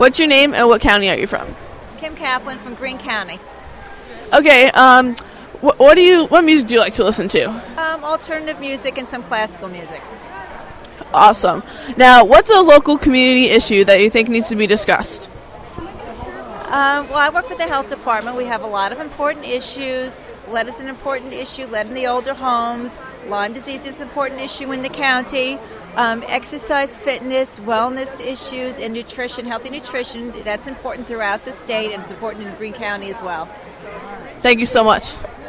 What's your name and what county are you from? Kim Kaplan from Greene County. Okay, what music do you like to listen to? Alternative music and some classical music. Awesome. Now, what's a local community issue that you think needs to be discussed? Well, I work for the health department. We have a lot of important issues. Lead is an important issue. Lead in the older homes. Lyme disease is an important issue in the county. Exercise, fitness, wellness issues, and nutrition, healthy nutrition. That's important throughout the state, and it's important in Greene County as well. Thank you so much.